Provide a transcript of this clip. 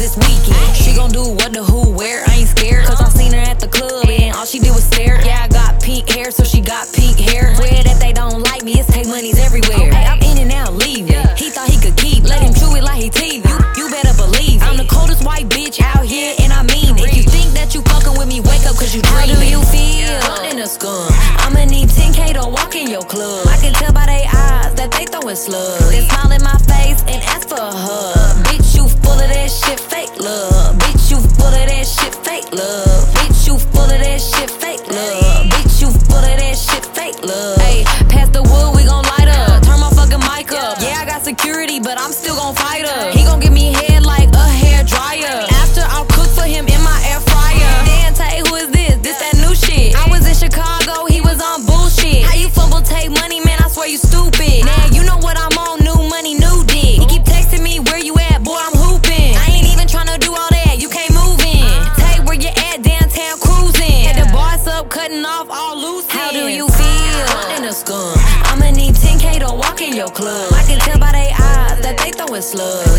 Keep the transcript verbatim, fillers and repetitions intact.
this weekend. She gon' do what the who where, I ain't scared. Cause I seen her at the club and all she did was stare. Yeah, I got pink hair, so she got pink hair. Swear that they don't like me, it's take money's everywhere. Hey, I'm in and out leaving. He thought he could keep, let him chew it like he teeth. You, you better believe it. I'm the coldest white bitch out here and I mean it. If you think that you fucking with me, wake up cause you dreaming. How do you feel? In a scum. I'ma need ten K to walk in your club. I can tell by they eyes that they throwing slugs. They smile in my face and ask for a hug. Bitch, you full of that shit, fake love. Bitch, you full of that shit, fake love. Bitch, you full of that shit, fake love. Bitch, you full of that shit, fake love. Hey, pass the wood, we gon' light up. Turn my fucking mic up. Yeah, I got security, but I'm still gon' fight her. He gon' give me head like a hair dryer. After I'll cook for him in my air fryer. Dan Tay, who is this? This that new shit. I was in Chicago, he was on bullshit. How you fumble take money, man? I swear you stupid. Now you know what I'm on, new money, new dick. He keep texting me, where you at? Boy, I'm hooping. I ain't even tryna do all that, you can't move in. Tay, where you at? Downtown cruising. Had the bars up, cutting off all loose. How do you feel? In a scum. I'ma need ten K to walk in your club. I can tell by they eyes that they throwing slugs.